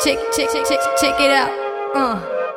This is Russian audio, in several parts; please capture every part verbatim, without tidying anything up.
check, check, check, check, check it out. Uh.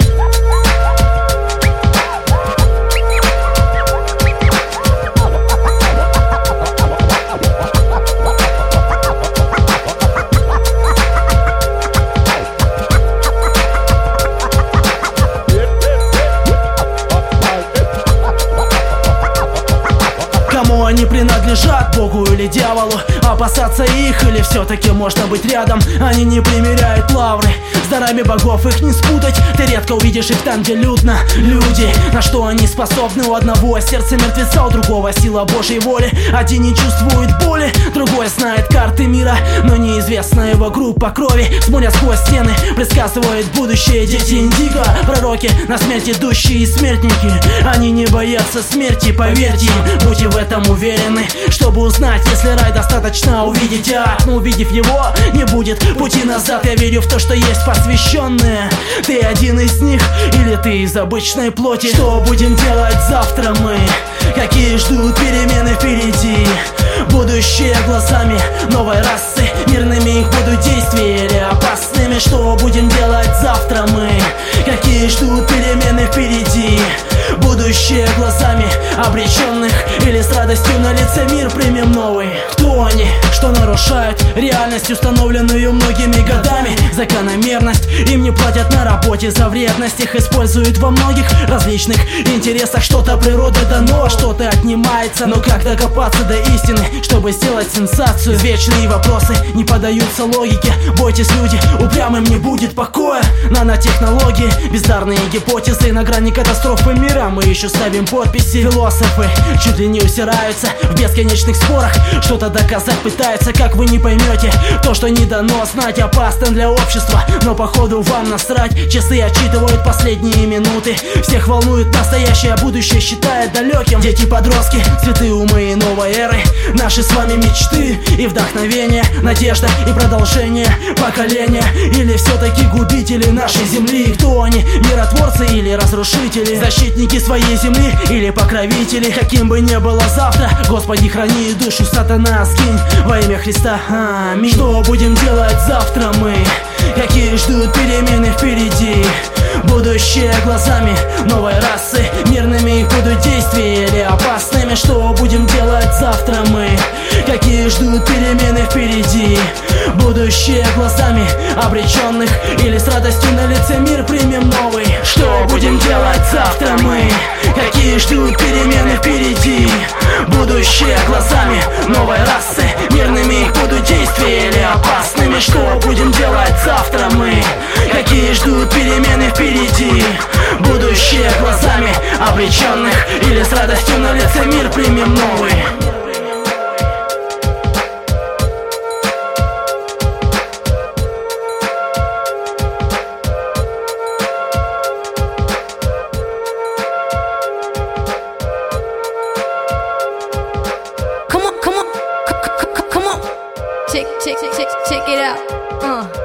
Кому они принадлежат, Богу или дьяволу? Опасаться их или все-таки можно быть рядом? Они не примеряют лавры, с дарами богов их не спутать. Ты редко увидишь их там, где людно. Люди, на что они способны? У одного сердце мертвеца, у другого сила Божьей воли. Один не чувствует боли, другой знает карты мира, но неизвестна его группа крови. Смотрят сквозь стены, предсказывают будущее. Дети индиго, пророки, на смерть идущие и смертники. Они не боятся смерти, поверьте им, будьте в этом уверены. Чтобы узнать, если рай достаточно увидеть ад, но увидев его, не будет пути назад. Я верю в то, что есть посвященные. Ты один из них или ты из обычной плоти? Что будем делать завтра мы? Какие ждут перемены впереди? Будущее глазами новой расы. Мирными их будут действия или опасными? Что будем делать завтра мы? Какие ждут перемены впереди? Будущее глазами обреченных или с радостью на лице мир примем новый? Кто они? Что нарушают реальность, установленную многими годами? Закономерность. Им не платят на работе за вредность. Их используют во многих различных интересах. Что-то природы дано, что-то отнимается. Но как докопаться до истины, чтобы сделать сенсацию? Вечные вопросы не поддаются логике. Бойтесь, люди, упрямым не будет покоя. Нанотехнологии, бездарные гипотезы. На грани катастрофы мира мы еще ставим подписи. Философы чуть ли не усираются в бесконечных спорах. Что-то доказать пытаются, как вы не поймете. То, что не дано знать, опасно для общества. Но походу вам насрать. Часы отчитывают последние минуты. Всех волнует настоящее, будущее считает далеким. Дети-подростки, цветы умы и новой эры. Наши с вами мечты и вдохновение, надежда и продолжение поколения. Или все-таки губители нашей земли? Кто они? Миротворцы или разрушители? Защитники своей земли или покровители? Каким бы ни было завтра, Господи, храни душу сатана, скинь во имя Христа. Аминь. Что будем делать завтра мы? Какие ждут перемены впереди? Будущее глазами новой расы. Мирными их будут действия или опасными? Что будем делать завтра мы? Какие ждут перемены впереди? Будущее глазами обреченных или с радостью на лице мир примем новый? Что будем делать завтра мы? Какие ждут перемены впереди? Будущее глазами новой расы. Мирными их будут действия или опасными? Что будем делать завтра мы? Какие ждут перемены впереди? Будущее глазами обреченных или с радостью на лице мир примем новый? Come on, come on, c- c- c- come on. Check, check, check, check it out. Uh.